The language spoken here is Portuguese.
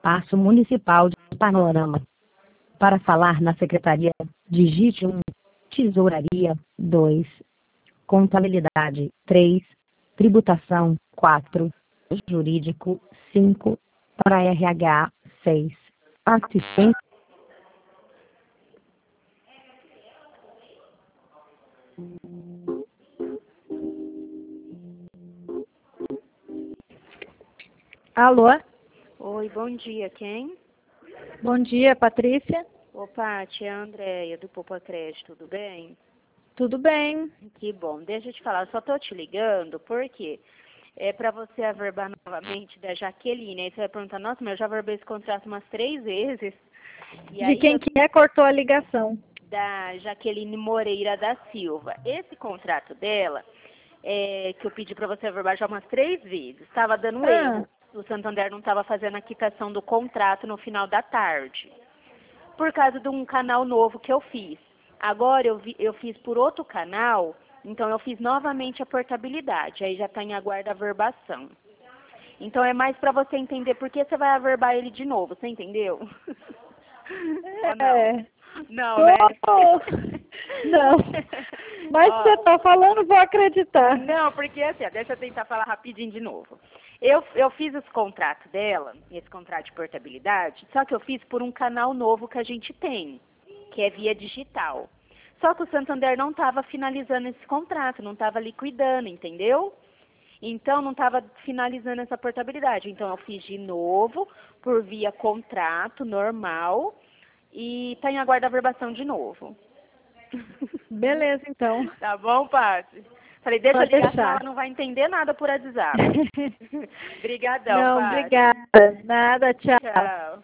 Espaço Municipal de Panorama. Para falar na secretaria, digite 1, Tesouraria 2, Contabilidade 3, Tributação 4, Jurídico 5, para RH 6, Assistência. Alô? Oi, bom dia, quem? Bom dia, Patrícia. Opa, tia Andréia, do Poupa Crédito, tudo bem? Tudo bem? Que bom, deixa eu te falar, só tô te ligando porque é para você averbar novamente da Jaqueline. Aí você vai perguntar, nossa, mas eu já averbei esse contrato umas 3 vezes. E De quem que é? Cortou a ligação. Da Jaqueline Moreira da Silva. Esse contrato dela, que eu pedi para você averbar já umas 3 vezes, estava dando erro. O Santander não estava fazendo a quitação do contrato no final da tarde, por causa de um canal novo que eu fiz. Agora eu fiz por outro canal, então eu fiz novamente a portabilidade, aí já está em aguardo a averbação. Então é mais para você entender por que você vai averbar ele de novo, você entendeu? Não, né? Não. Mas se você tá falando, vou acreditar. Não, porque assim, deixa eu tentar falar rapidinho de novo. Eu fiz esse contrato dela, esse contrato de portabilidade, só que eu fiz por um canal novo que a gente tem, que é via digital. Só que o Santander não estava finalizando esse contrato, não estava liquidando, entendeu? Então, não estava finalizando essa portabilidade. Então, eu fiz de novo, por via contrato normal, e está em aguardo da averbação de novo. Beleza, então. Tá bom, Paty? Falei, deixa Pode a ligação, deixar. ela não vai entender nada por WhatsApp. Obrigadão, Não, Paty. obrigada. Nada, tchau. Tchau.